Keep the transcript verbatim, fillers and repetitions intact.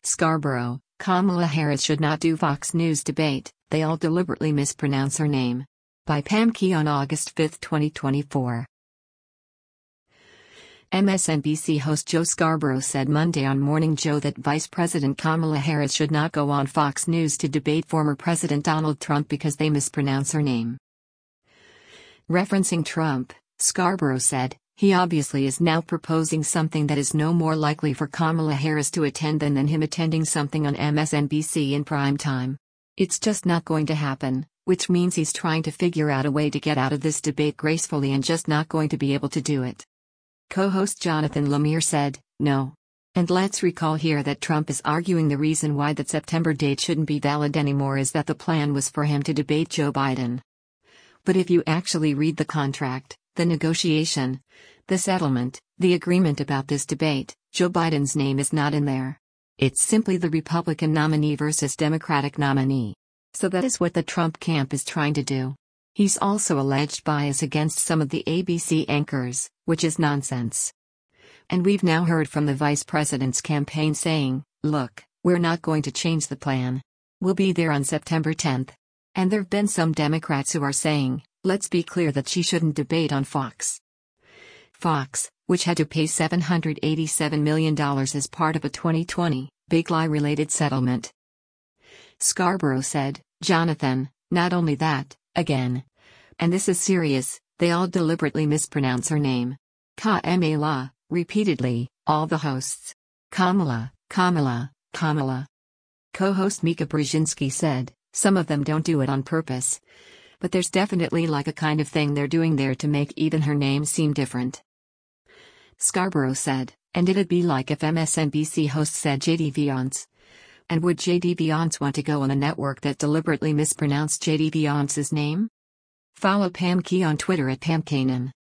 Scarborough, Kamala Harris should not do Fox News debate, they all deliberately mispronounce her name. By Pam Key on August fifth, twenty twenty-four. M S N B C host Joe Scarborough said Monday on Morning Joe that Vice President Kamala Harris should not go on Fox News to debate former President Donald Trump because they mispronounce her name. Referencing Trump, Scarborough said, he obviously is now proposing something that is no more likely for Kamala Harris to attend than, than him attending something on M S N B C in prime time. It's just not going to happen, which means he's trying to figure out a way to get out of this debate gracefully and just not going to be able to do it. Co-host Jonathan Lemire said, no. And let's recall here that Trump is arguing the reason why that September date shouldn't be valid anymore is that the plan was for him to debate Joe Biden. But if you actually read the contract, the negotiation, the settlement, the agreement about this debate, Joe Biden's name is not in there. It's simply the Republican nominee versus Democratic nominee. So that is what the Trump camp is trying to do. He's also alleged bias against some of the A B C anchors, which is nonsense. And we've now heard from the vice president's campaign saying, look, we're not going to change the plan. We'll be there on September tenth. And there've been some Democrats who are saying, let's be clear that she shouldn't debate on Fox. Fox, which had to pay seven hundred eighty-seven million dollars as part of a twenty twenty Big Lie-related settlement. Scarborough said, Jonathan, not only that, again. And this is serious, they all deliberately mispronounce her name. Kamala, repeatedly, all the hosts. Kamala, Kamala, Kamala. Co-host Mika Brzezinski said, some of them don't do it on purpose. But there's definitely like a kind of thing they're doing there to make even her name seem different. Scarborough said, and it'd be like if M S N B C host said J D Vance. And would J D Vance want to go on a network that deliberately mispronounced J D Vance's name? Follow Pam Key on Twitter at Pam Kanan.